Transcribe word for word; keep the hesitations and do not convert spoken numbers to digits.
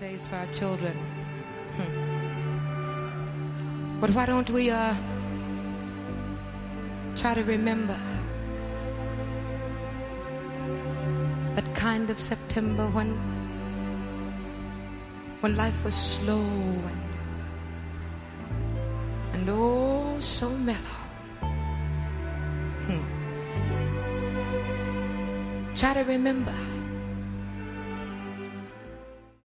days for our children. Hmm. But why don't we uh, try to remember that kind of September when when life was slow and and oh so mellow. Hmm. Try to remember